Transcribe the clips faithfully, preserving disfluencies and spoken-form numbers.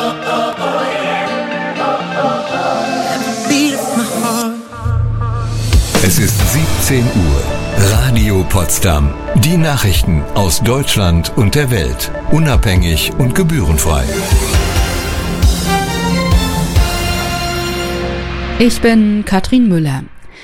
Es ist siebzehn Uhr. Radio Potsdam. Die Nachrichten aus Deutschland und der Welt. Unabhängig und gebührenfrei. Ich bin Katrin Müller.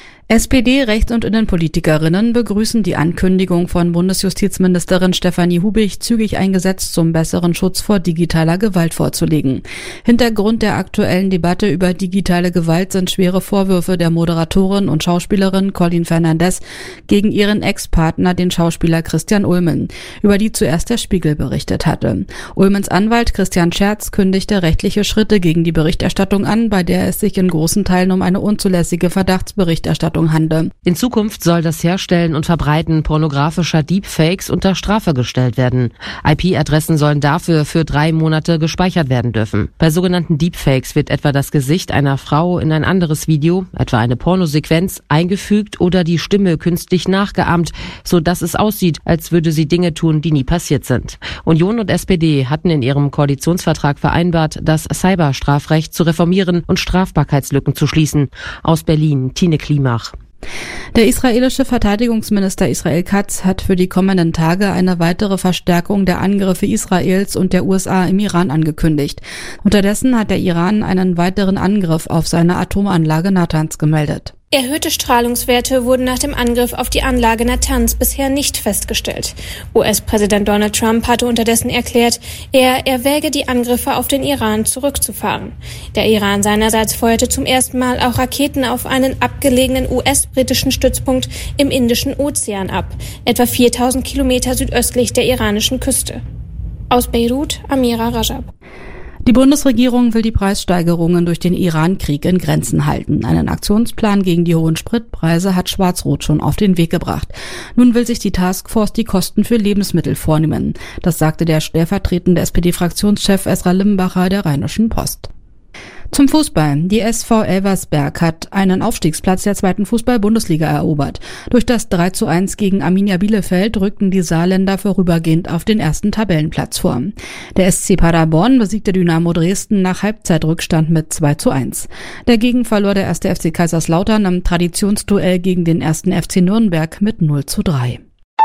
S P D, Rechts- und Innenpolitikerinnen begrüßen die Ankündigung von Bundesjustizministerin Stefanie Hubich, zügig ein Gesetz zum besseren Schutz vor digitaler Gewalt vorzulegen. Hintergrund der aktuellen Debatte über digitale Gewalt sind schwere Vorwürfe der Moderatorin und Schauspielerin Colleen Fernandez gegen ihren Ex-Partner, den Schauspieler Christian Ulmen, über die zuerst der Spiegel berichtet hatte. Ulmens Anwalt Christian Scherz kündigte rechtliche Schritte gegen die Berichterstattung an, bei der es sich in großen Teilen um eine unzulässige Verdachtsberichterstattung handelt. In Zukunft soll das Herstellen und Verbreiten pornografischer Deepfakes unter Strafe gestellt werden. I P-Adressen sollen dafür für drei Monate gespeichert werden dürfen. Bei sogenannten Deepfakes wird etwa das Gesicht einer Frau in ein anderes Video, etwa eine Pornosequenz, eingefügt oder die Stimme künstlich nachgeahmt, so dass es aussieht, als würde sie Dinge tun, die nie passiert sind. Union und S P D hatten in ihrem Koalitionsvertrag vereinbart, das Cyberstrafrecht zu reformieren und Strafbarkeitslücken zu schließen. Aus Berlin, Tine Klimach. Der israelische Verteidigungsminister Israel Katz hat für die kommenden Tage eine weitere Verstärkung der Angriffe Israels und der U S A im Iran angekündigt. Unterdessen hat der Iran einen weiteren Angriff auf seine Atomanlage Natanz gemeldet. Erhöhte Strahlungswerte wurden nach dem Angriff auf die Anlage Natanz bisher nicht festgestellt. U S-Präsident Donald Trump hatte unterdessen erklärt, er erwäge die Angriffe auf den Iran zurückzufahren. Der Iran seinerseits feuerte zum ersten Mal auch Raketen auf einen abgelegenen U S-britischen Stützpunkt im Indischen Ozean ab, etwa viertausend Kilometer südöstlich der iranischen Küste. Aus Beirut, Amira Rajab. Die Bundesregierung will die Preissteigerungen durch den Iran-Krieg in Grenzen halten. Einen Aktionsplan gegen die hohen Spritpreise hat Schwarz-Rot schon auf den Weg gebracht. Nun will sich die Taskforce die Kosten für Lebensmittel vornehmen. Das sagte der stellvertretende S P D-Fraktionschef Esra Limbacher der Rheinischen Post. Zum Fußball. Die S V Elversberg hat einen Aufstiegsplatz der zweiten Fußball-Bundesliga erobert. Durch das drei zu eins gegen Arminia Bielefeld rückten die Saarländer vorübergehend auf den ersten Tabellenplatz vor. Der S C Paderborn besiegte Dynamo Dresden nach Halbzeitrückstand mit zwei zu eins. Dagegen verlor der erste F C Kaiserslautern im Traditionsduell gegen den ersten F C Nürnberg mit null zu drei.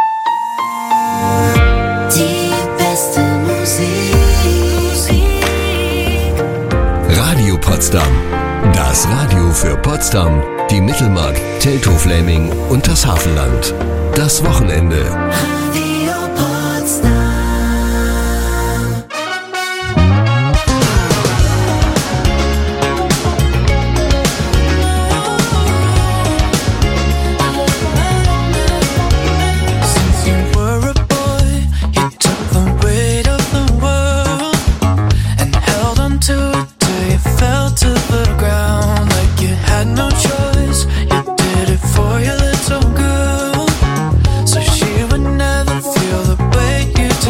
Die beste Musik. Radio Potsdam. Das Radio für Potsdam, die Mittelmark, Teltow-Fläming und das Hafenland. Das Wochenende. Radio Potsdam. Since you were a boy, you took the weight of the world and held on to it. You fell to the ground like you had no choice. You did it for your little girl, so she would never feel the way you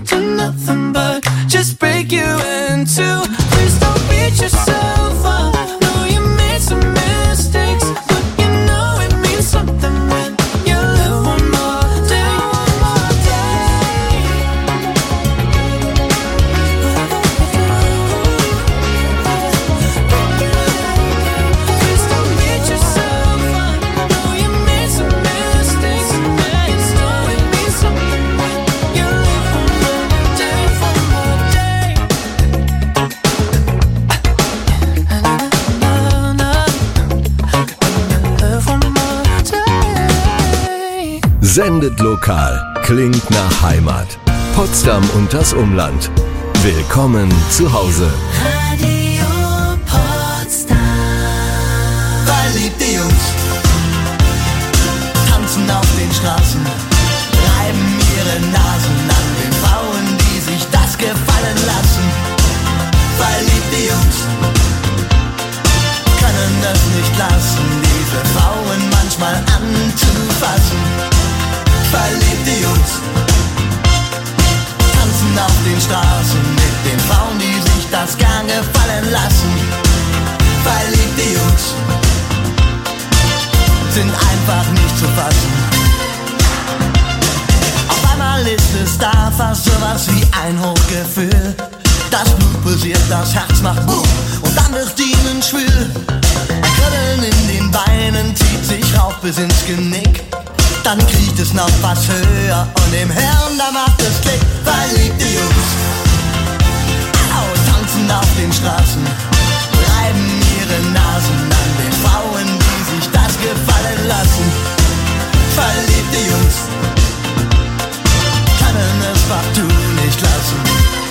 to nothing but just break you in two. Please don't beat yourself up. No, you made some mistakes, but you know it means something when you live one more day, one more day. Please don't beat yourself up. No, you made some mistakes, and you know it means something when you live one more day, one more day. Live one more day. Sendet lokal, klingt nach Heimat. Potsdam und das Umland. Willkommen zu Hause. Radio Potsdam. Verliebte Jungs tanzen auf den Straßen, reiben ihre Nasen an den Frauen, die sich das gefallen lassen. Verliebte Jungs können es nicht lassen, diese Frauen manchmal anzufassen. Verliebte Jungs tanzen auf den Straßen mit den Frauen, die sich das gern gefallen lassen. Verliebte Jungs sind einfach nicht zu fassen. Auf einmal ist es da fast sowas wie ein Hochgefühl. Das Blut pulsiert, das Herz macht Boom und dann wird ihnen schwül. Ein Kribbeln in den Beinen zieht sich rauf bis ins Genick. Dann kriecht es noch was höher und im Hirn, da macht es Klick. Verliebte Jungs au, tanzen auf den Straßen, reiben ihre Nasen an den Frauen, die sich das gefallen lassen. Verliebte Jungs können es partout nicht lassen.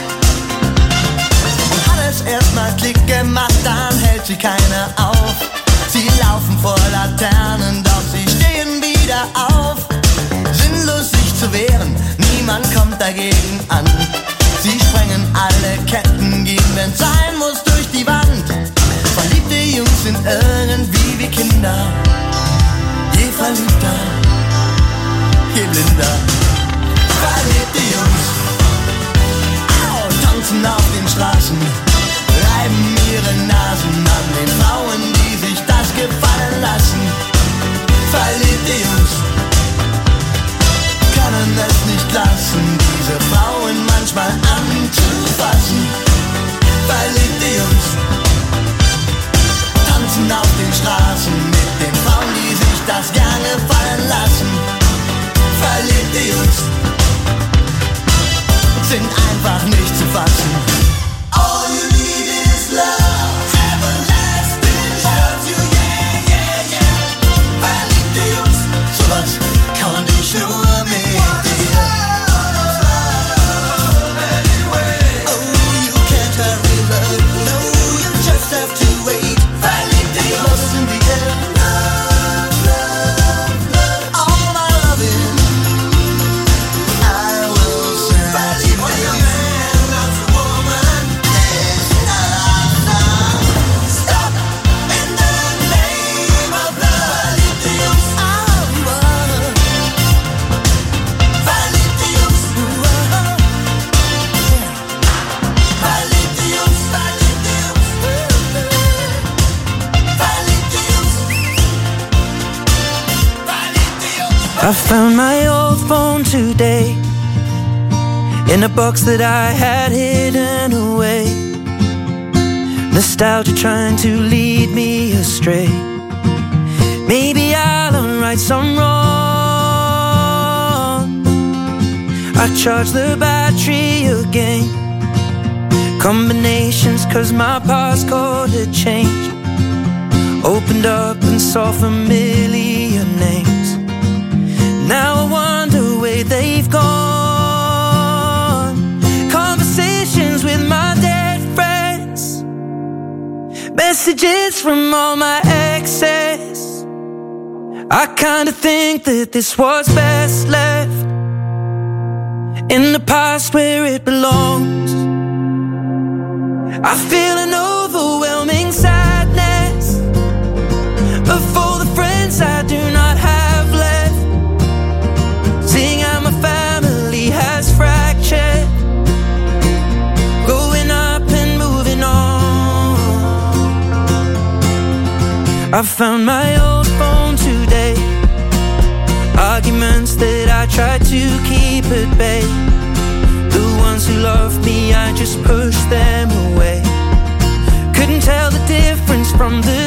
Und hat es erstmal Klick gemacht, dann hält sie keiner auf. Sie laufen vor Laternen, doch sie stehen wieder auf. Sinnlos sich zu wehren, niemand kommt dagegen an. Sie sprengen alle Ketten, gehen, wenn's sein muss, durch die Wand. Verliebte Jungs sind irgendwie wie Kinder. Je verliebter, je blinder. Verliebte Jungs au, tanzen auf den Straßen, reiben ihre Nasen an den Frauen, die sich das gefallen lassen. Verliebte Jungs können es nicht lassen, diese Frauen manchmal anzufassen. Verliebte Jungs tanzen auf den Straßen mit den Frauen, die sich das gerne fallen lassen. Verliebte Jungs sind einfach nicht zu fassen. All you need is love, everlasting love you, yeah, yeah, yeah. Verliebte Jungs, sowas kann ich nur mit dir. Oh, you can't hurry love, no, you just have to wait. Verliebte Jungs in the air, love, love, love, all my loving I will send. Verliebte Jungs, man loves a woman, yes, love, love. Stop in the name of love. Verliebte Jungs, oh, oh. Verliebte Jungs, oh, oh. Verliebte Jungs, verliebte Jungs, verliebte Jungs, verliebte Jungs. I found my old phone today in a box that I had hidden away. Nostalgia trying to lead me astray. Maybe I'll unright some wrong. I charge the battery again. Combinations cause my passcode had changed. Opened up and saw familiar names. Now I wonder where they've gone. Conversations with my dead friends. Messages from all my exes. I kinda think that this was best left in the past where it belongs. I feel an overwhelming sadness of all the friends I do not have left. Seeing how my family has fractured I found my old phone today. Arguments that I tried to keep at bay. The ones who loved me, I just pushed them away. Couldn't tell the difference from the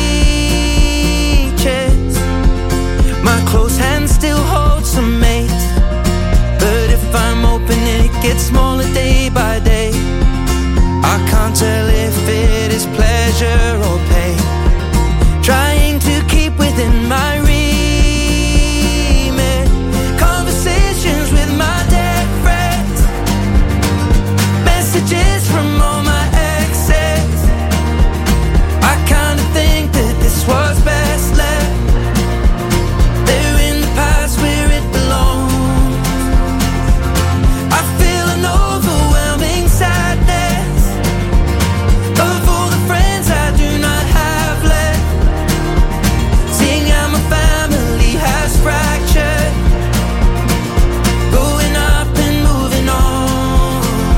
leeches. My close hand still holds some mates, but if I'm open it gets smaller day by day. I can't tell if it is pleasure or pain. Trying to keep within my remit. Conversations with my dead friends. Messages from all my exes. I kinda think that this was best left. They're in the past where it belongs. I feel an overwhelming sadness of all the friends I do not have left. Seeing how my family has fractured. Going up and moving on.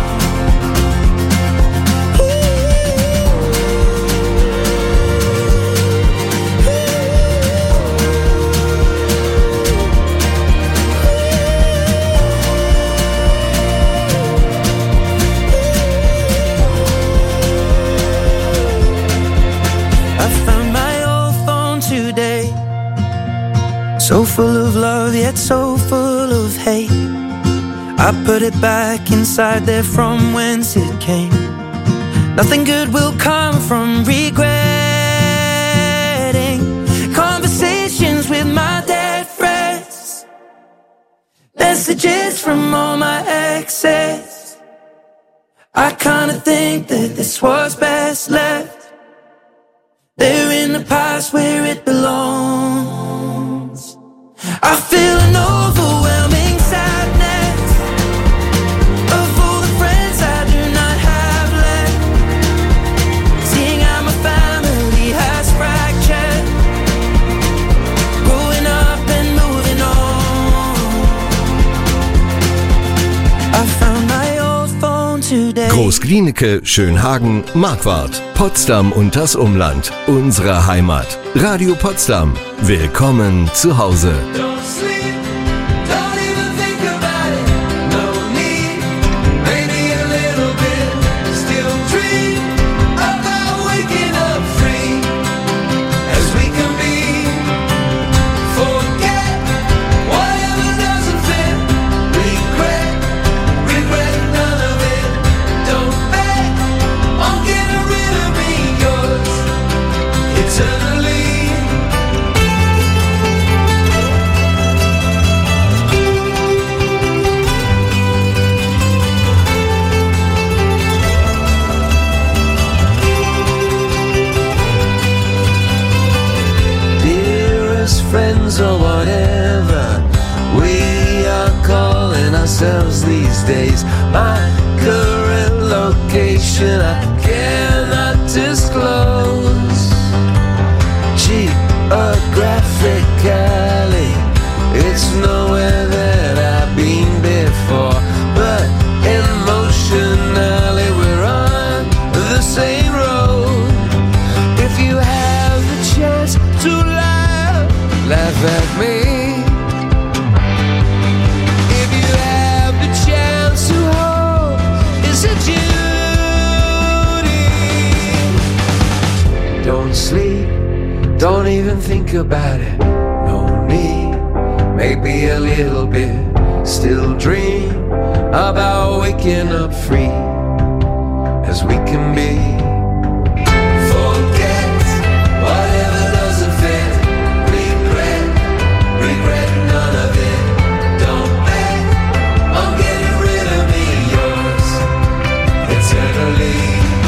I found my old phone today. So full of love yet so full of hate. I put it back inside there from whence it came. Nothing good will come from regretting conversations with my dead friends. Messages from all my exes. I kinda think that this was best left. They're in the past where it belongs. I feel an overwhelming sadness of all the friends I do not have left. Seeing how my family has fractured. Growing up and moving on. I found my old phone today. Großglienicke, Schönhagen, Marquardt, Potsdam und das Umland. Unsere Heimat. Radio Potsdam. Willkommen zu Hause. Don't sleep, don't even think about it. No need, maybe a little bit. Still dream about waking up free as we can be. Forget whatever doesn't fit. Regret, regret none of it. Don't bet on getting rid of me, yours eternally. Dearest friends or whatever we are calling ourselves these days. My current location I cannot disclose. Geographically, it's nowhere that I've been before, but emotionally we're on the same road. If you have the chance to laugh, laugh at me. If you have the chance to hold, it's a duty. Don't sleep, don't even think about it. No need, maybe a little bit. Still dream about waking up free as we can be. Forget whatever doesn't fit. Regret, regret none of it. Don't bet on getting rid of me, yours eternally.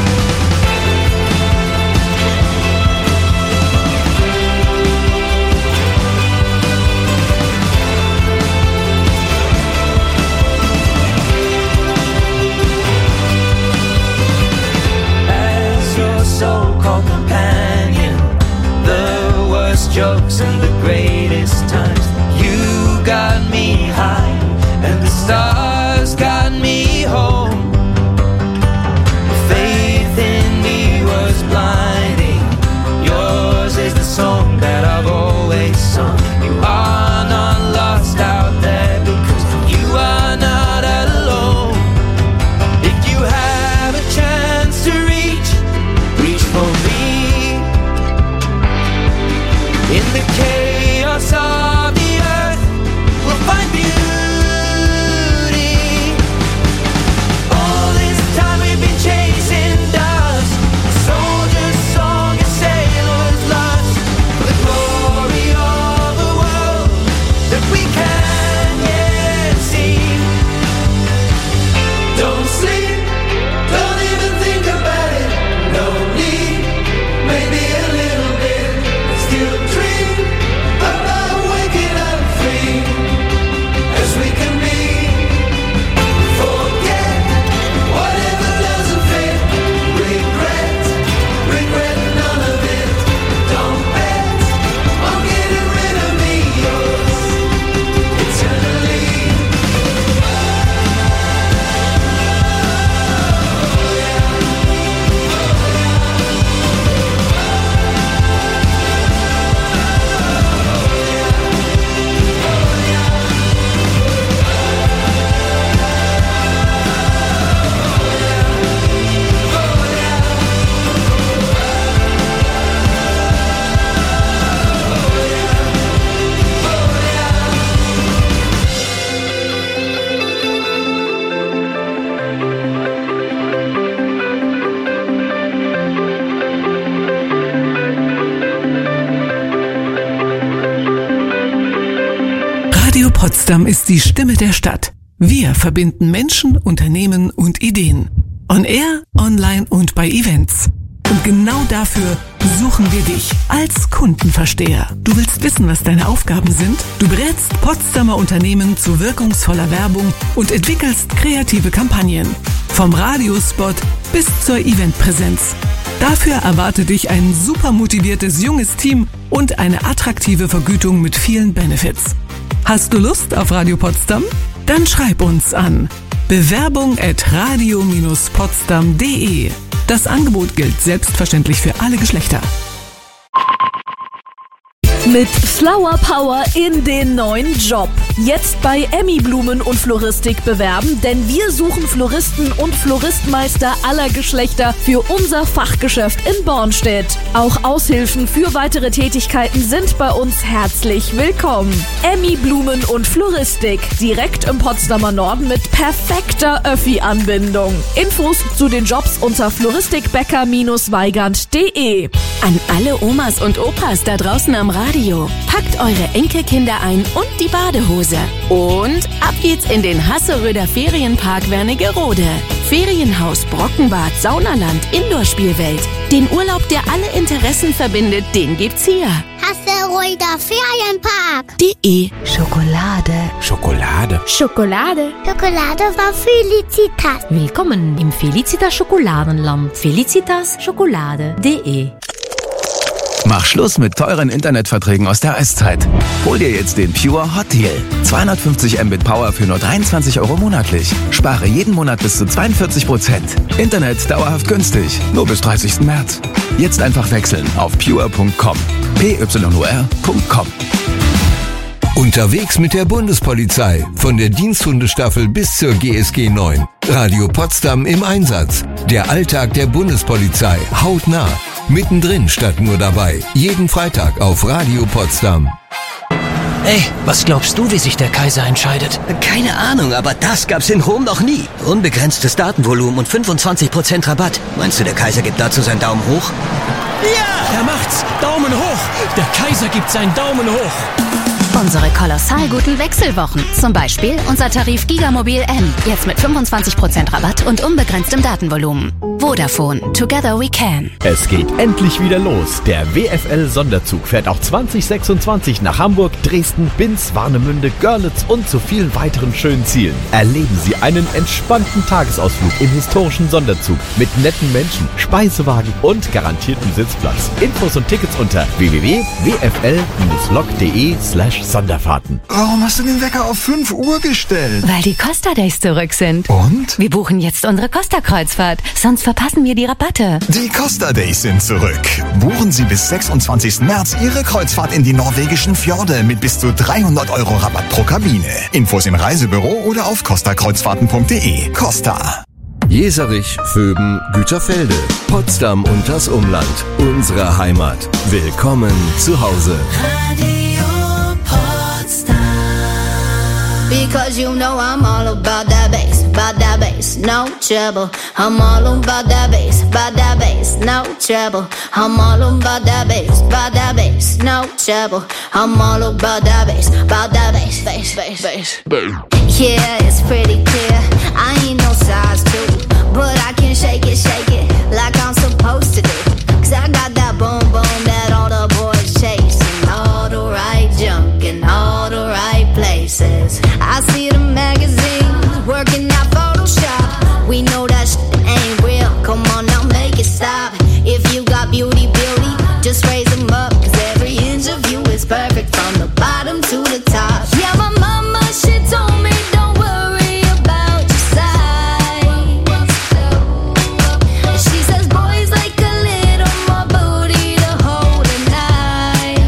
So-called companion, the worst jokes and the greatest times. You got me high and the stars got me home. Faith in me was blinding. Yours is the song Potsdam ist die Stimme der Stadt. Wir verbinden Menschen, Unternehmen und Ideen. On Air, online und bei Events. Und genau dafür suchen wir dich als Kundenversteher. Du willst wissen, was deine Aufgaben sind? Du berätst Potsdamer Unternehmen zu wirkungsvoller Werbung und entwickelst kreative Kampagnen. Vom Radiospot bis zur Eventpräsenz. Dafür erwarte dich ein super motiviertes junges Team und eine attraktive Vergütung mit vielen Benefits. Hast du Lust auf Radio Potsdam? Dann schreib uns an bewerbung at radio potsdam punkt de. Das Angebot gilt selbstverständlich für alle Geschlechter. Mit Flower Power in den neuen Job. Jetzt bei Emmy Blumen und Floristik bewerben, denn wir suchen Floristen und Floristmeister aller Geschlechter für unser Fachgeschäft in Bornstedt. Auch Aushilfen für weitere Tätigkeiten sind bei uns herzlich willkommen. Emmy Blumen und Floristik, direkt im Potsdamer Norden mit perfekter Öffi-Anbindung. Infos zu den Jobs unter floristikbecker weigand punkt de. An alle Omas und Opas da draußen am Radio. Packt eure Enkelkinder ein und die Badehose. Und ab geht's in den Hasseröder Ferienpark Wernigerode. Ferienhaus, Brockenbad, Saunaland, Indoor-Spielwelt. Den Urlaub, der alle Interessen verbindet, den gibt's hier. Hasseröder Ferienpark. De. Schokolade. Schokolade. Schokolade. Schokolade von Felicitas. Willkommen im Felicitas Schokoladenland. Felicitas Schokolade punkt de. Mach Schluss mit teuren Internetverträgen aus der Eiszeit. Hol dir jetzt den Pure Hot Deal. zweihundertfünfzig Mbit Power für nur dreiundzwanzig Euro monatlich. Spare jeden Monat bis zu zweiundvierzig Prozent. Internet dauerhaft günstig. Nur bis dreißigsten März. Jetzt einfach wechseln auf pure punkt com. p y u r punkt com. Unterwegs mit der Bundespolizei. Von der Diensthundestaffel bis zur G S G neun. Radio Potsdam im Einsatz. Der Alltag der Bundespolizei. Hautnah. Mittendrin statt nur dabei. Jeden Freitag auf Radio Potsdam. Ey, was glaubst du, wie sich der Kaiser entscheidet? Keine Ahnung, aber das gab's in Rom noch nie. Unbegrenztes Datenvolumen und fünfundzwanzig Prozent Rabatt. Meinst du, der Kaiser gibt dazu seinen Daumen hoch? Ja! Er macht's! Daumen hoch! Der Kaiser gibt seinen Daumen hoch! Unsere kolossal guten Wechselwochen. Zum Beispiel unser Tarif Gigamobil M. Jetzt mit fünfundzwanzig Prozent Rabatt und unbegrenztem Datenvolumen. Vodafone. Together we can. Es geht endlich wieder los. Der W F L-Sonderzug fährt auch zwanzig sechsundzwanzig nach Hamburg, Dresden, Binz, Warnemünde, Görlitz und zu vielen weiteren schönen Zielen. Erleben Sie einen entspannten Tagesausflug im historischen Sonderzug mit netten Menschen, Speisewagen und garantiertem Sitzplatz. Infos und Tickets unter w w w punkt w f l dash lok punkt de slash Sonderfahrten. Warum hast du den Wecker auf fünf Uhr gestellt? Weil die Costa Days zurück sind. Und? Wir buchen jetzt unsere Costa-Kreuzfahrt, sonst verpassen wir die Rabatte. Die Costa Days sind zurück. Buchen Sie bis sechsundzwanzigsten März Ihre Kreuzfahrt in die norwegischen Fjorde mit bis zu dreihundert Euro Rabatt pro Kabine. Infos im Reisebüro oder auf costa kreuzfahrten punkt de. Costa. Jeserich, Vöben, Güterfelde, Potsdam und das Umland. Unsere Heimat. Willkommen zu Hause. Because you know I'm all about that bass, about that bass, no trouble. I'm all about that bass, about that bass, no trouble. I'm all about that bass, about that bass, no trouble. I'm all about that bass, about that bass, bass, bass, bass. Yeah, it's pretty clear. I ain't no size two, but I can shake it, shake it like I'm supposed to do. Cause I got that boom boom that all the boys chasing, all the right junk in all the right places. I see the magazines working out Photoshop. We know that shit ain't real. Come on now, make it stop. If you got beauty, beauty, just raise them up. Cause every inch of you is perfect from the bottom to the top. Yeah, my mama, she told me don't worry about your size. She says boys like a little more booty to hold at night.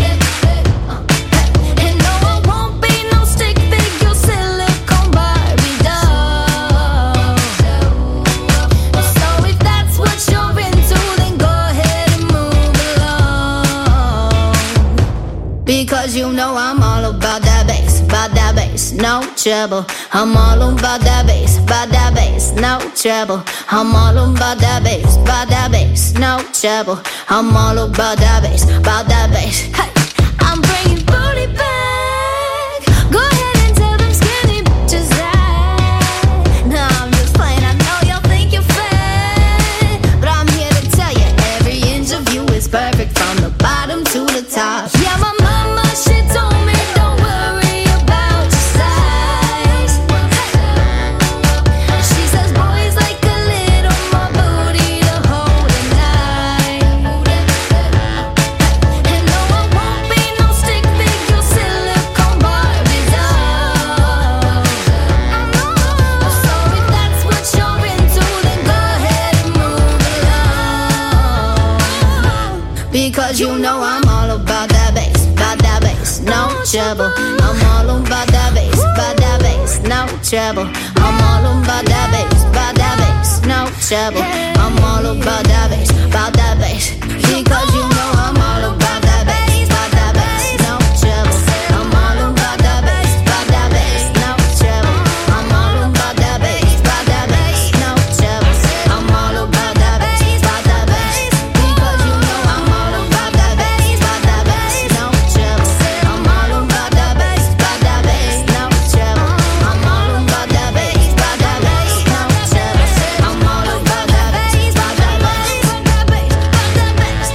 And no, I won't be no stick figure silicone Barbie doll. So if that's what you're into, then go ahead and move along. Because you know I'm all about that bass, about that bass, no trouble. I'm all about that bass, about that bass, no trouble. I'm all about that bass, about that bass, no trouble. I'm all about that bass, about that bass. Hey, I'm bringing booty back. Go ahead Because you know I'm all about that bass, about that bass, no trouble. I'm all about that bass, about that bass, no trouble. I'm all about that bass, about that bass, no trouble. I'm all about that bass, about that bass. Because you know I'm all about that bass, about that bass, no trouble. I'm all about that bass, about that bass, no trouble. I'm all about that bass, about that bass, no trouble. I'm all about that bass, about that bass. Because you know I'm all about that bass, about that bass, no trouble. I'm all about that bass, about that bass, no trouble. I'm all about that bass, about that bass, no trouble. I'm all about that bass, about that bass, about that bass, about that bass.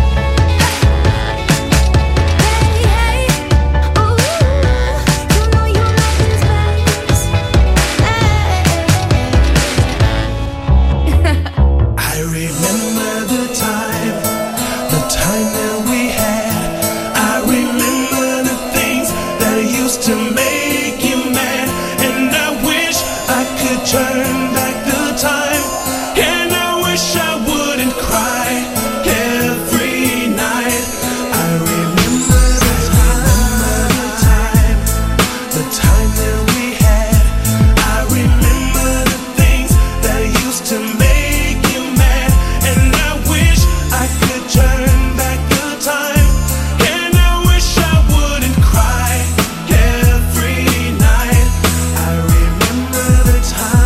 I remember the time, the time that we had. I remember the things that used to make you mad. And I wish I could turn back the time. And I wish I wouldn't cry every night. I remember the time, the time that we had. I remember the things that used to make you mad. And I wish I could turn back the time. And I wish I wouldn't cry every night. I remember the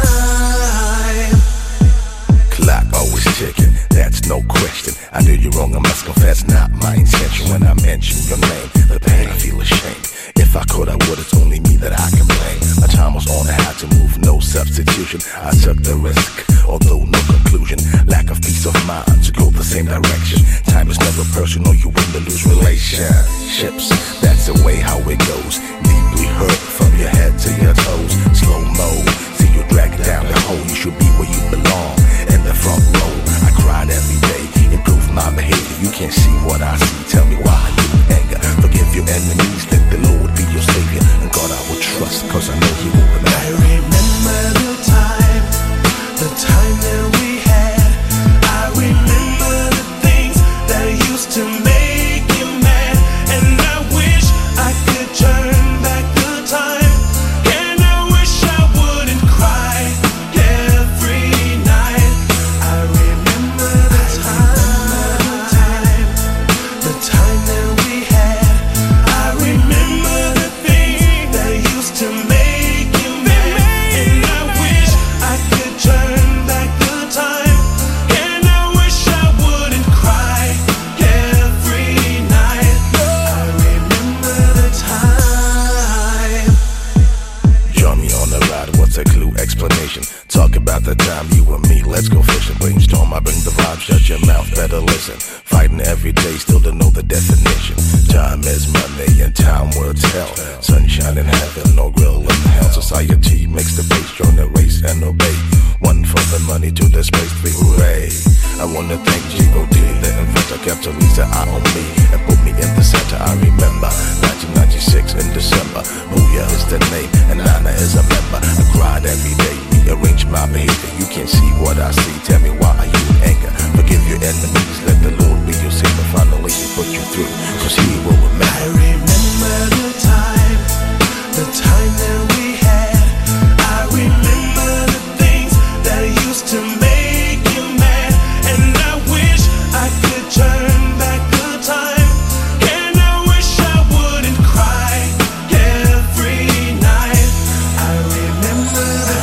time. Clock always ticking, that's no question. I knew you wrong, I must confess, not my intention. When I mention your name, the pain, I feel ashamed. If I could, I would, it's only me that I can blame. My time was on, I had to move, no substitution. I took the risk, although no conclusion. Lack of peace of mind to go the same direction. Time is never personal, you win to lose relationships. That's the way how it goes. Deeply hurt from your head to your toes. Slow mo, see you drag it down the hole. You should be where you belong, in the front row. I cried every day, improve my behavior. You can't see what I see, tell me why you anger. Forgive your enemies, let the Lord be your savior. And God I will trust, cause I know he will remember. I remember the time, the time that we had. I remember the things that used to make you mad. And I wish I could turn back the time. And I wish I wouldn't cry every night. I remember the time, the time that we had. I remember the things that used to make you mad. And I wish I could turn back the time. And I wish I wouldn't cry every night. I remember the time. Join me on the ride, what's a clue explanation? Talk about the time you and me, let's go fishing. Brainstorm, I bring the vibe, shut your mouth, better listen. Fighting every day, still to know the definition. Time is money and time will tell. Sunshine in heaven, no grill in hell. Society makes the base, join the race and obey. One from the money to the space, three hooray. I wanna thank G O D, the inventor, kept Teresa eye on me and put me in the center. I remember nineteen ninety-six in December. Booyah is the name and Nana is a member. I cried every day, rearrange my behavior. You can't see what I see, tell me why are you in anger? Forgive your enemies, let the Lord be your savior. Finally he put you through, cause he will remember. I remember the time, the time that we had. I remember the things that used to make you mad. And I wish I could turn back the time. And I wish I wouldn't cry every night. I remember the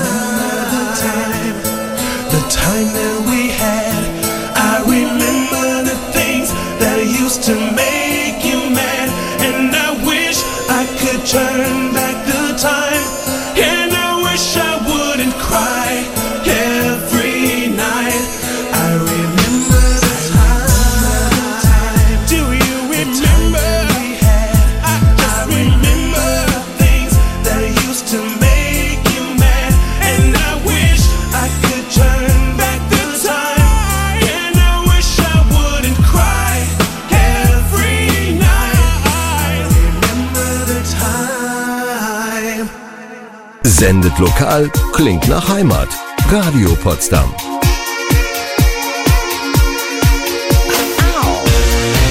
time, the time that we had. I remember the things that used to make you mad. And I wish I could turn back the time. And I wish I wouldn't cry every night. I remember the time. Do you remember? I just remember the things that used to make you mad. And I wish I could turn back the time. And I wish I wouldn't cry every night. I remember the time. Sendet lokal, klingt nach Heimat. Radio Potsdam.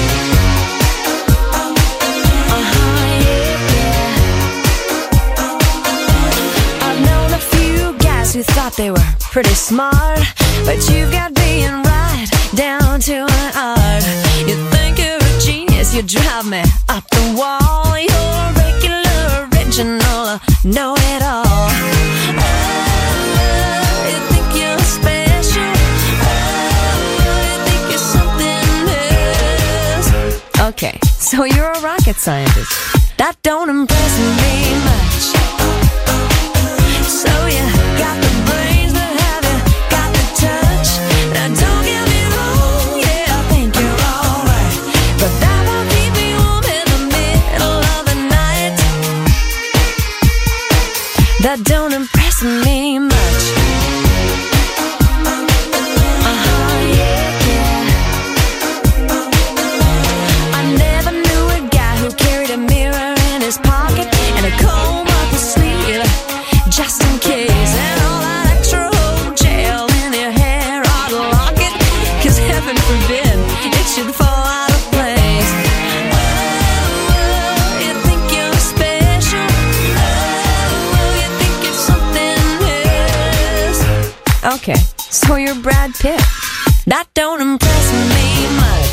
kids who thought they were pretty smart, but you've got being right down to an art. You think you're a genius, you drive me up the wall. You're regular, original, know-it-all. Oh, you think you're special. Oh, you think you're something else. Okay, so you're a rocket scientist. That don't impress me much. So you got the brains, but have you got the touch? Now don't get me wrong, yeah, I think you're alright, but that won't keep me warm in the middle of the night. That don't impress me much. Uh-huh, yeah, yeah. I never knew a guy who carried a mirror in his pocket and a comb up his sleeve, just in case, and all that extra old gel in your hair ought to lock it, cause heaven forbid it should fall out of place. Oh, you think you're special. Oh, you think you're something else. Okay, so you're Brad Pitt. That don't impress me much.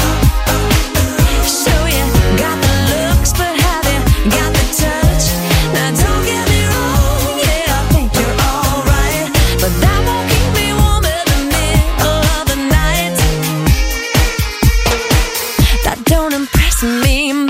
So you got the looks, but have you got the touch? Now don't get me wrong, yeah, I think you're alright, but that won't keep me warm in the middle of the night. That don't impress me much.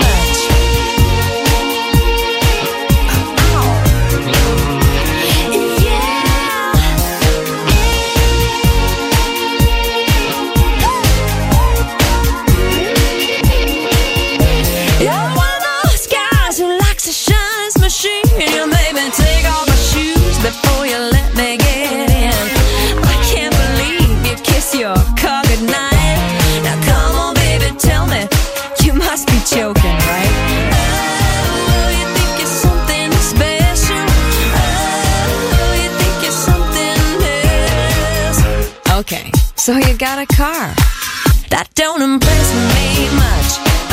You're one of those guys who likes to shine his machine. You made me take off my shoes before you let me get in. I can't believe you kiss your car goodnight. Now come on, baby, tell me, you must be joking, right? Oh, you think you're something special. Oh, you think you're something else. Okay, so you got a car. That don't impress me much.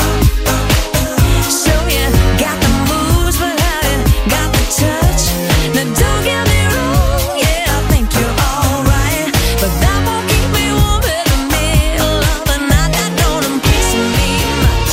So you got the moves, but have you got the touch? Now don't get me wrong, yeah, I think you're alright, but that won't keep me warm in the middle of the night. That don't impress me much.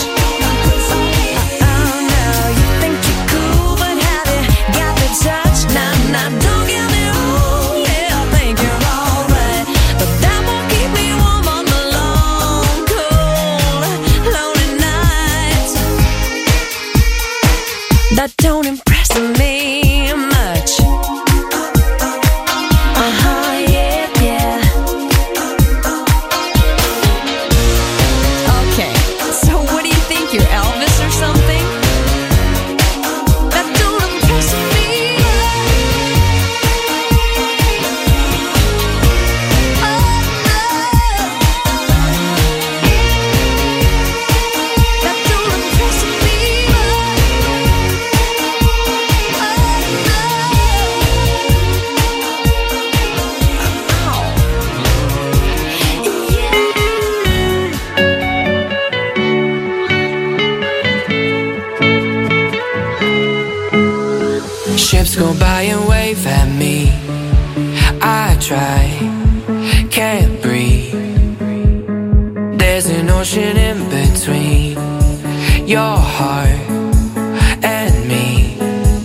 Oh no, you think you're cool, but have you got the touch? Now, now don't get me wrong, yeah, I think you're alright, but that won't keep me warm on the long, cold, lonely nights. That don't impress me much. Uh-huh, yeah, yeah. Okay, so what do you think, you're Elvis or something? That don't impress me. Oh, no. That don't impress me. Ships go by and wave at me. I try, can't breathe. There's an ocean in between your heart and me.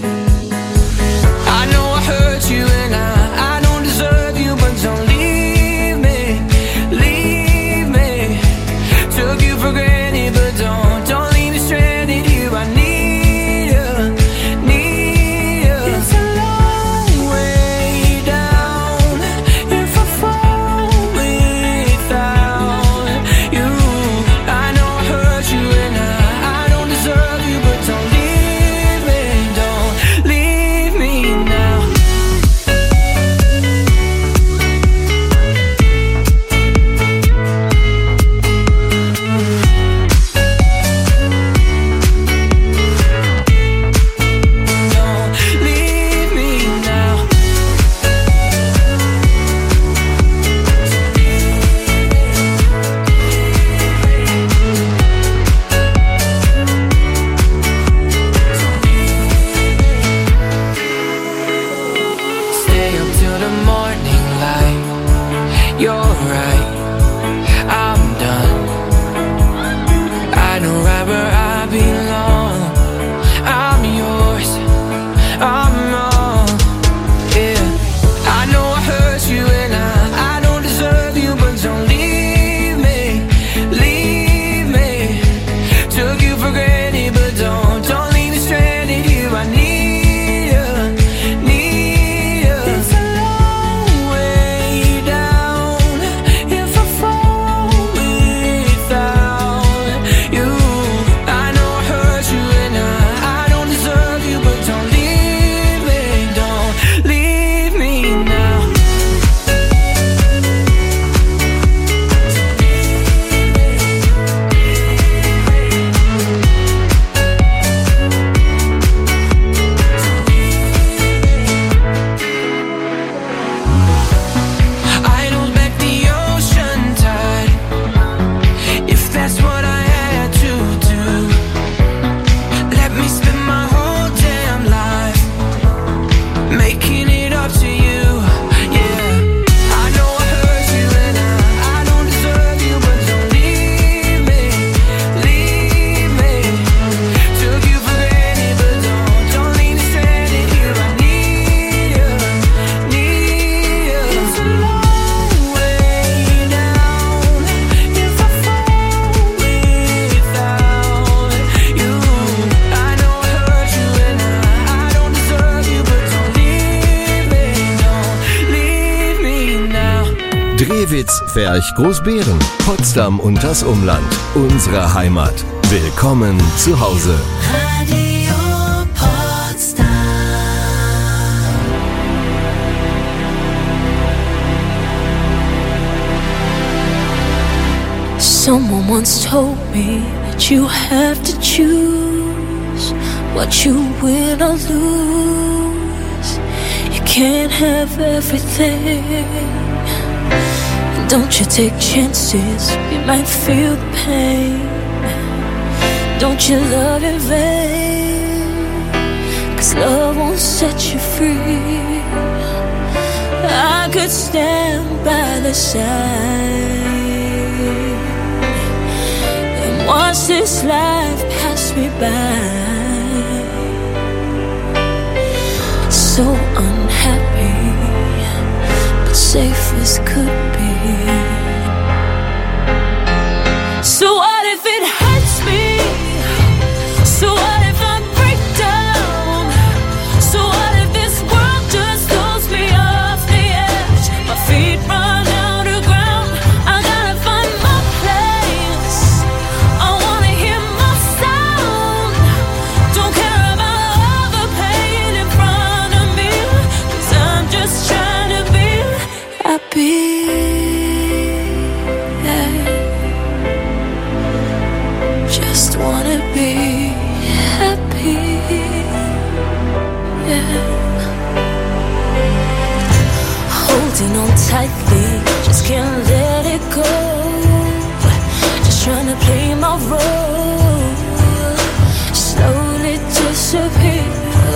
I know I hurt you and I, I don't deserve you, but don't leave me, leave me. Took you for granted, but don't, don't leave me stranded here. I need you, need you. It's a long way down if I fall without you. I know I hurt you and I, I don't deserve you, but You're right, I'm done. I know right where I belong. I'm yours, I'm wrong. Yeah, I know I hurt you and I, I don't deserve you, but don't leave me, leave me. Took you for granted, but don't, don't leave me stranded here. I need you, need you. It's a long way down if I fall without you. I know I hurt you and I, I don't deserve you, but don't leave me, don't leave me now. I know back the ocean tide, if that's what I had to do. Let me spend my whole damn life making it up to you. Yeah, I know I hurt you and I, I don't deserve you, but don't leave me, leave me. Took you for granted, but don't, don't leave me stranded here. I need you, need you. It's a long way down if I fall without you. I know I hurt you and I, I don't deserve you, but don't leave me, don't leave me now. Drewitz, Ferch, Großbeeren, Potsdam und das Umland. Unsere Heimat. Willkommen zu Hause. Radio Potsdam. Someone once told me that you have to choose what you win or lose. You can't have everything. Don't you take chances, you might feel the pain. Don't you love in vain, 'cause love won't set you free. I could stand by the side and watch this life pass me by. So unhappy, but safe as could be. So what if it hurts me? So what if I break down? So what if this world just throws me off the edge? My feet run out of ground. I gotta find my place. I wanna hear my sound. Don't care about all the pain in front of me, 'cause I'm just trying to be happy. Just wanna be happy, yeah. Holding on tightly, just can't let it go. Just trying to play my role, slowly disappear.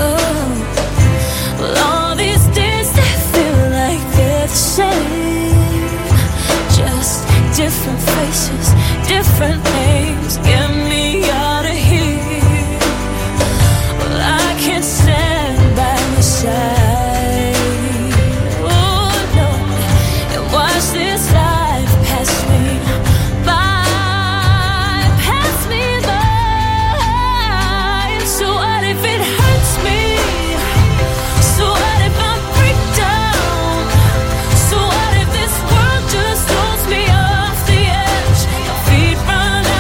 Well, all these days they feel like they're the same, just different faces, different names. Get me out of here. Well, I can't stand by my side. Oh no, and watch this life pass me by, pass me by. So what if it hurts me? So what if I break down? So what if this world just throws me off the edge? My feet run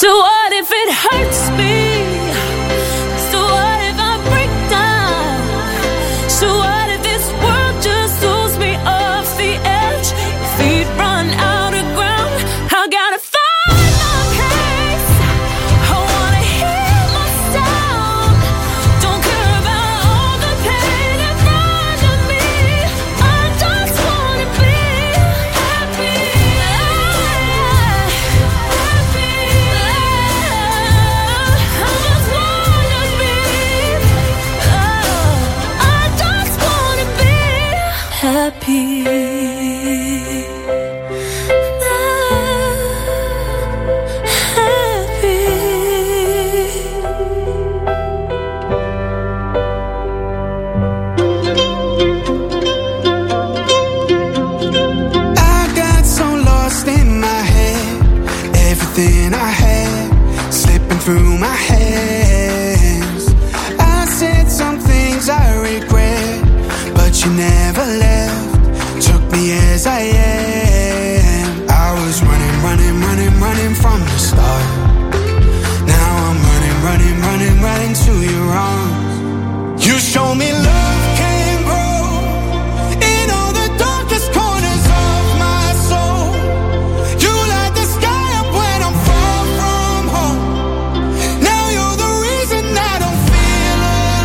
So what if it hurts me? So what if I break down? So what if this world just throws me off the edge? Feet run out of ground. I gotta find my pace. I wanna hear my sound. Don't care about all the pain in front of me. I just wanna be happy. Happy. I got so lost in my head, everything I had slipping through my hands. I said some things I regret, but you never left, took me as I am. I was running, running, running, running from the start. Now I'm running, running, running, running to your arms. You show me love can grow in all the darkest corners of my soul. You light the sky up when I'm far from home. Now you're the reason I don't feel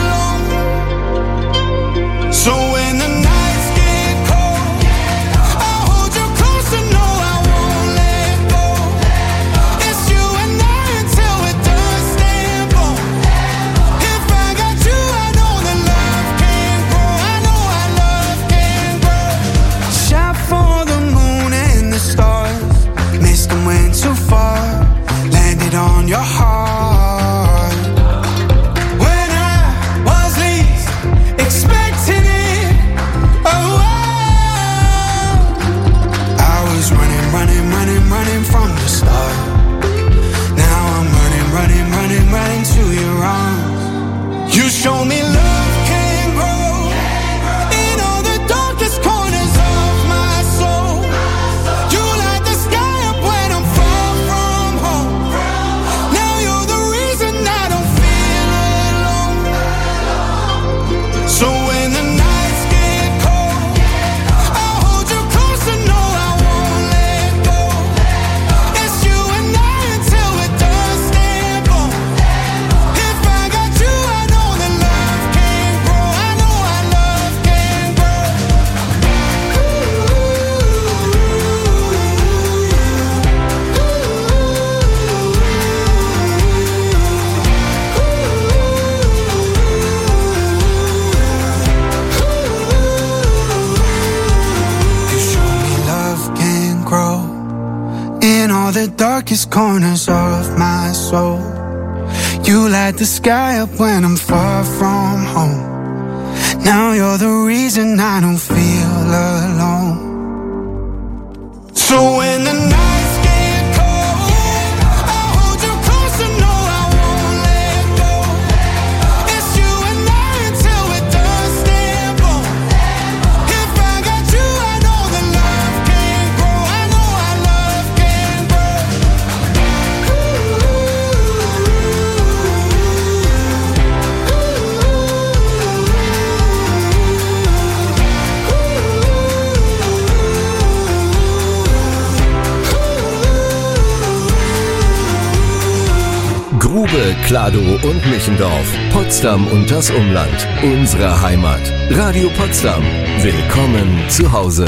alone. So when the nights get cold, I'll hold you close and know I won't let go. It's you and I until we're dust and bone. If I got you, I know that love can grow. I know our love can grow. Shot for the moon and the stars, missed them, went too far, landed on your heart. When I was least expecting it, oh, I was running, running, running, running from the start. Now I'm running, running, running, running to your arms. You show me love can grow in all the darkest corners of my soul. You light the sky up when I'm far from home. Now you're the reason I don't feel alone. So when the nights get cold, I'll hold you close and know I won't let go. It's you and I until we're dust and bone. If I got you, I know that love can grow. I know our love can You show me love can grow in all the darkest corners of my soul. You light the sky up when I'm far from home. Now you're the reason I don't feel alone. So when the nights get cold, I'll hold you close and know I won't let go. It's you and I until we're dust and bone. If I got you, I know that love can grow. I know our love can Grube, Kladow und Michendorf, Potsdam und das Umland. Unsere Heimat. Radio Potsdam. Willkommen zu Hause.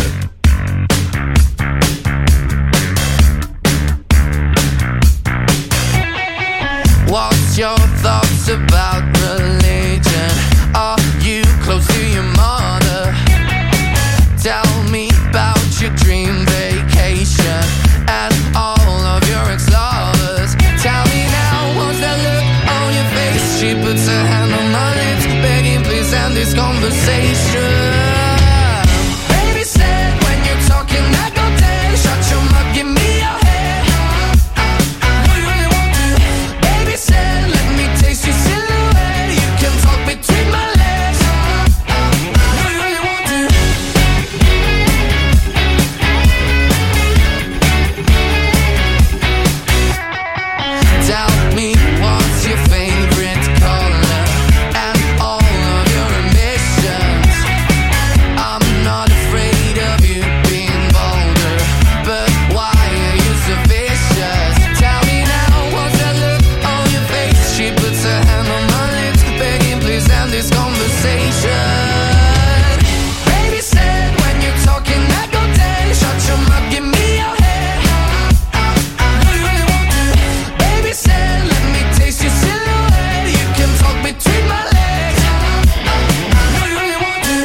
What's your thoughts about religion? Are you close to your mother? Tell me about your dream vacation and all of your ex-lovers. Tell me now, what's that look on your face? She puts her hand on my lips, begging please end this conversation. Baby said when you're talking I go dead. Shut your mouth, give me your head. What do you really want to? Baby said let me taste your silhouette. Tell me what's your favorite color and all of your ambitions. I'm not afraid of you being vulgar, but why are you so vicious? Tell me now, what's that look on your face? She puts her hand on my lips, begging please end this conversation. Baby said when you're talking I go dead. Shut your mouth, give me your head. Do you really want to? Baby said let me taste your silhouette. You can talk between my legs. Do you really want to?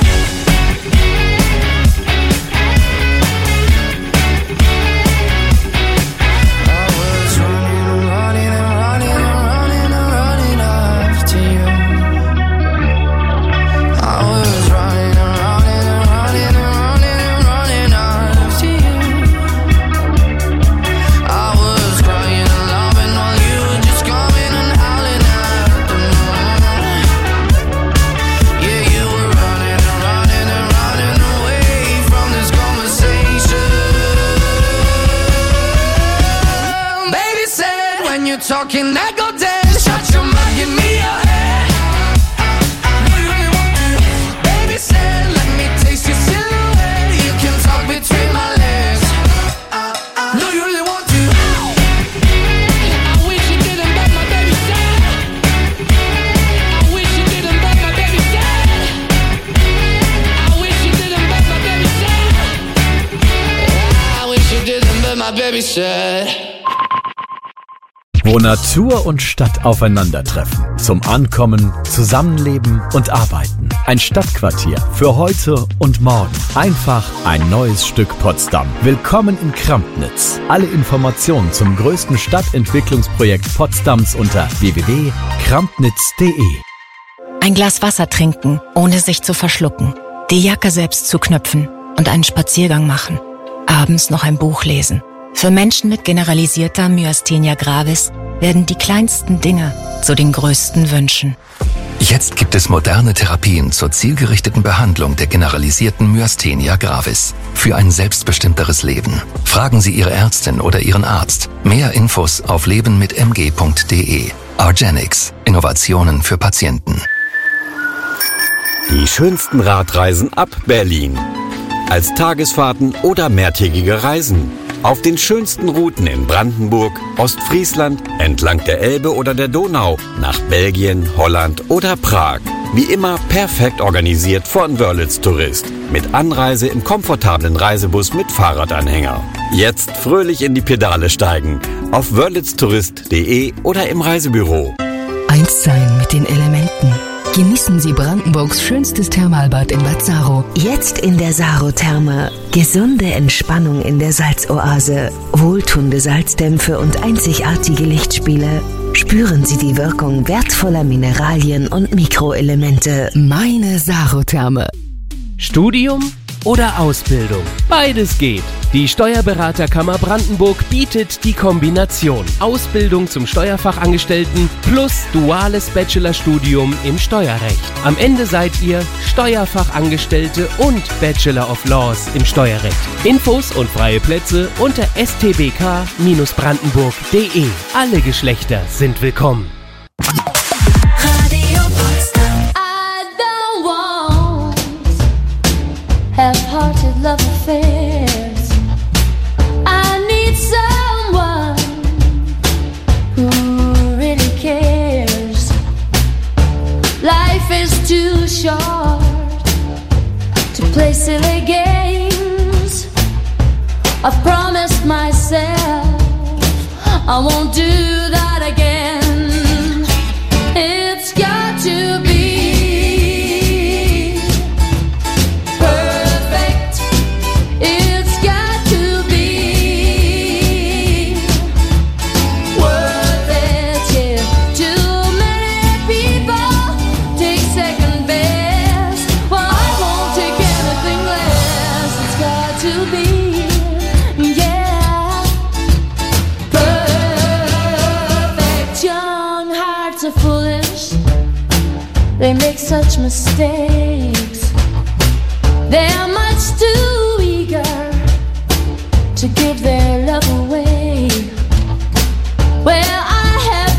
I was running and running and running and running and running after you. I was running and running and running and running and running after you. I was crying and loving while you were just coming and howling at the moon. Yeah, you were running and running and running away from this conversation. Baby said when you're talking I go dead. Shut your mouth, give me your head. Do you really want to? Baby said let me taste your silhouette. You can talk between my legs. Do you really want to? I wish you didn't, but my baby said. I wish you didn't, but my baby said. I wish you didn't, but my baby said. I wish you didn't, but my baby said. Wo Natur und Stadt aufeinandertreffen. Zum Ankommen, Zusammenleben und Arbeiten. Ein Stadtquartier für heute und morgen. Einfach ein neues Stück Potsdam. Willkommen in Krampnitz. Alle Informationen zum größten Stadtentwicklungsprojekt Potsdams unter w w w punkt krampnitz punkt de. Ein Glas Wasser trinken, ohne sich zu verschlucken. Die Jacke selbst zuknöpfen und einen Spaziergang machen. Abends noch ein Buch lesen. Für Menschen mit generalisierter Myasthenia gravis werden die kleinsten Dinge zu den größten Wünschen. Jetzt gibt es moderne Therapien zur zielgerichteten Behandlung der generalisierten Myasthenia gravis. Für ein selbstbestimmteres Leben. Fragen Sie Ihre Ärztin oder Ihren Arzt. Mehr Infos auf leben mit m g punkt de. argenix. Innovationen für Patienten. Die schönsten Radreisen ab Berlin. Als Tagesfahrten oder mehrtägige Reisen. Auf den schönsten Routen in Brandenburg, Ostfriesland, entlang der Elbe oder der Donau, nach Belgien, Holland oder Prag. Wie immer perfekt organisiert von Wörlitz Tourist. Mit Anreise im komfortablen Reisebus mit Fahrradanhänger. Jetzt fröhlich in die Pedale steigen. Auf wörlitztourist punkt de oder im Reisebüro. Eins sein mit den Elementen. Genießen Sie Brandenburgs schönstes Thermalbad in Bad Saro. Jetzt in der Saro-Therme. Gesunde Entspannung in der Salzoase. Wohltuende Salzdämpfe und einzigartige Lichtspiele. Spüren Sie die Wirkung wertvoller Mineralien und Mikroelemente. Meine Saro-Therme. Studium oder Ausbildung? Beides geht. Die Steuerberaterkammer Brandenburg bietet die Kombination Ausbildung zum Steuerfachangestellten plus duales Bachelorstudium im Steuerrecht. Am Ende seid ihr Steuerfachangestellte und Bachelor of Laws im Steuerrecht. Infos und freie Plätze unter s t b k Bindestrich brandenburg punkt de. Alle Geschlechter sind willkommen. Radio Potsdam. I don't want half-hearted love affairs. I need someone who really cares. Life is too short to play silly games. I've promised myself I won't do that again. It's got to be perfect. It's got to be worth it. Yeah, too many people take second best. Well, I won't take anything less. It's got to be, yeah, perfect. Young hearts are foolish. They make such mistakes. They're much too eager to give their love away. Well, I have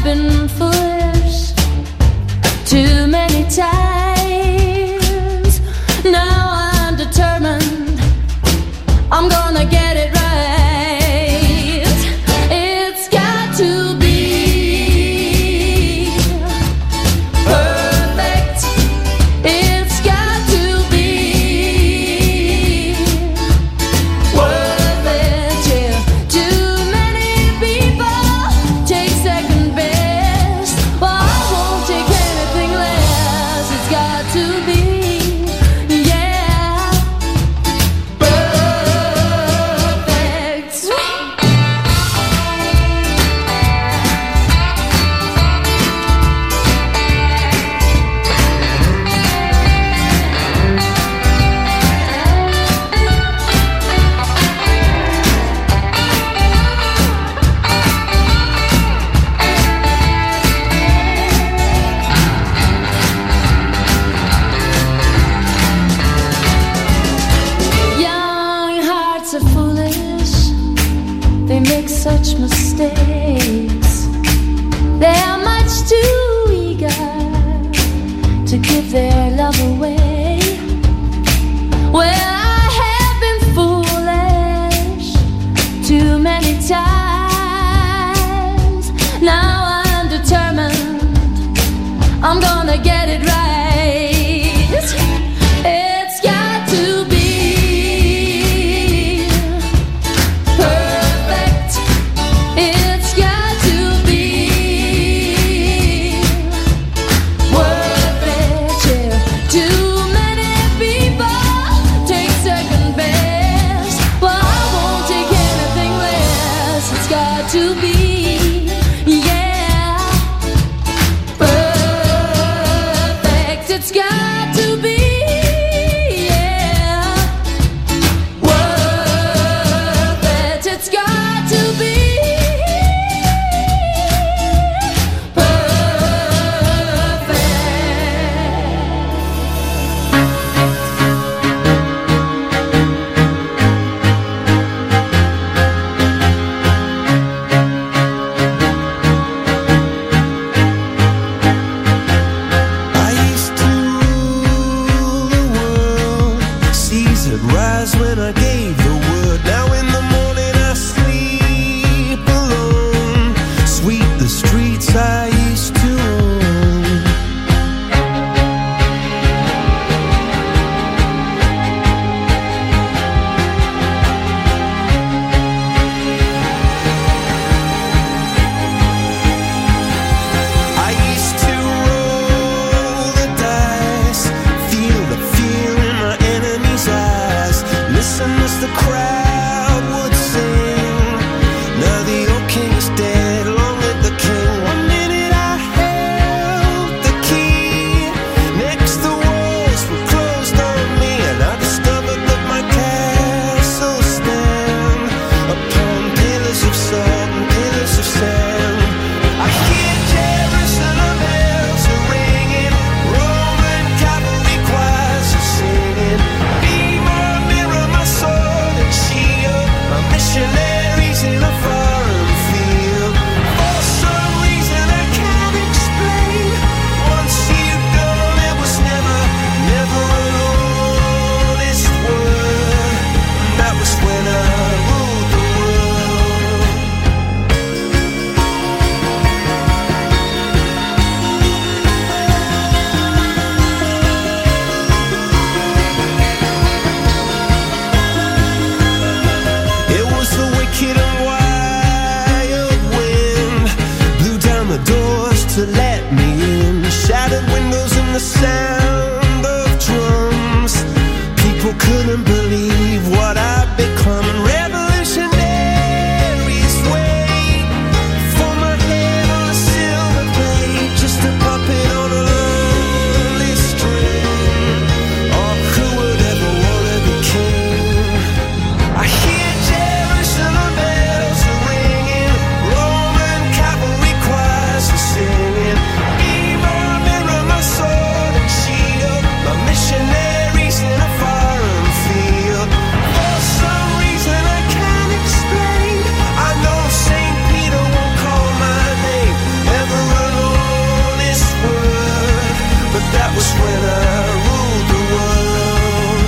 sound of drums. People couldn't believe what I'd become. Revolutionaries wait for my head on a silver plate, just a puppet on a lonely string. Oh, who would ever wanna be king? I hear Jerusalem bells are ringing, Roman cavalry choirs are singing. Be my mirror, my sword and shield, my missionaries in a foreign field. For some reason I can't explain, I know Saint Peter won't call my name ever alone this word, but that was when I ruled the world.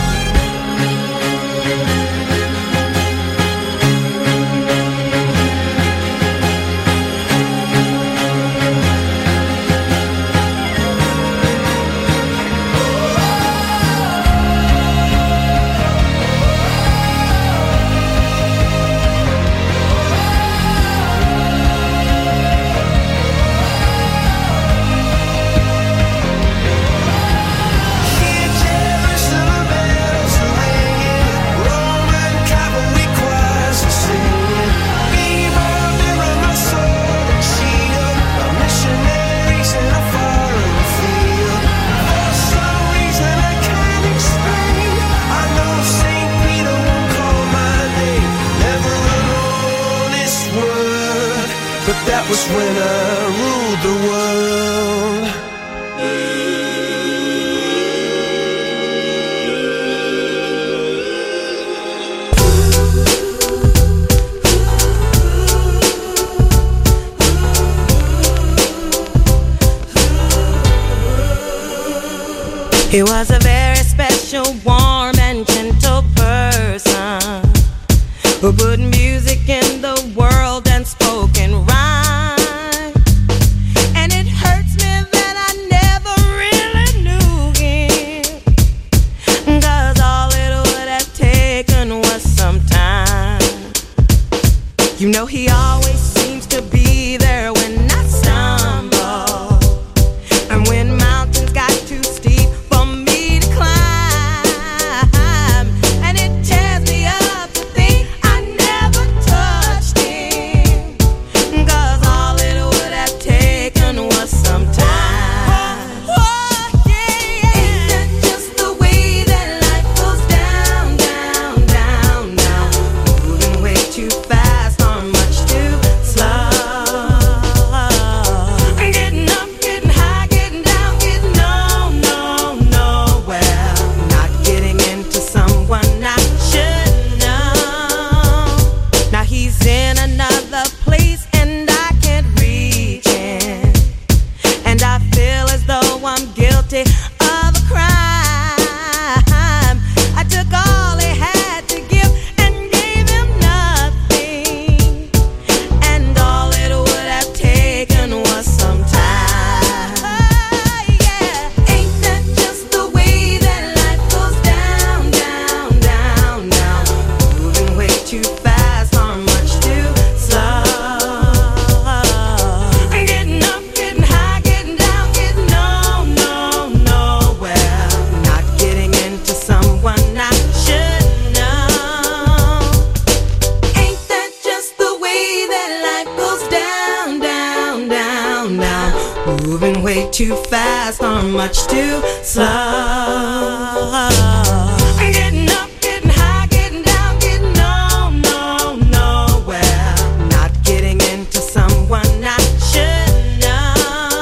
Hear Jerusalem bells are ringing, Roman cavalry choirs are singing. Be my mirror, my sword and shield, my missionaries in a foreign field. For some reason I can't explain, I know Saint Peter won't call my name never alone this word, but that was when I ruled the world. He was a very special, warm and gentle person who put music in the world and spoke in rhyme. And it hurts me that I never really knew him, 'cause all it would have taken was some time. You know he always seems to be there when I stumble, and when mountains got too steep for me to climb, and it tears me up to think I never touched him, 'cause all it would have taken was some time. Oh, yeah. Ain't that just the way that life goes down, down, down, down, moving way too fast or much too slow? Getting up, getting high, getting down, getting on, no, nowhere. Not getting into someone I should know. Now he's in another place and I can't reach him, and I feel as though I'm guilty of a crime. I took all he had to give and gave him nothing, and all it would have taken was some time. Yeah, ain't that just the way that life goes down, down, down, down, moving way too fast or much too slow? Getting up, getting high, getting down, getting on, no, nowhere. Not getting into someone I should know. Ain't that just the way that life goes down, down, down, down, moving way too fast or much too slow? Getting up, getting high, getting down, getting on, no, nowhere. Not getting into someone I should know.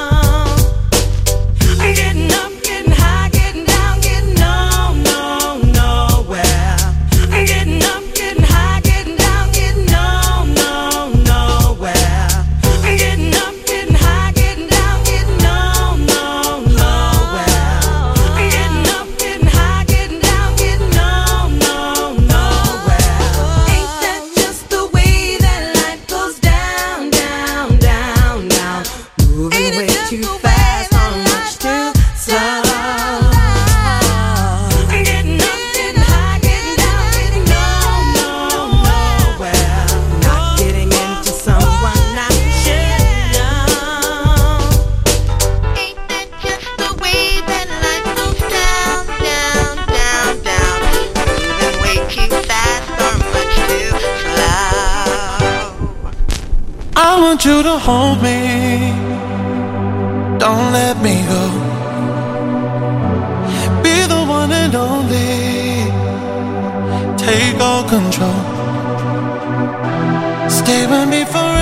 Getting up, getting high, getting down, getting on, no, nowhere. Getting up, getting high, getting down, getting on, no, nowhere. Getting up, getting high, getting down, getting on, no, nowhere. Getting up, getting high, getting down, getting on, no, nowhere. Ain't that just the way that life goes down, down, down, down, moving way too fast or much too slow? Getting up, getting high, getting down, getting on, no, nowhere. Not getting into someone I should know. Ain't that just the way want you to hold me. Don't let me go. Be the one and only. Take all control. Stay with me forever.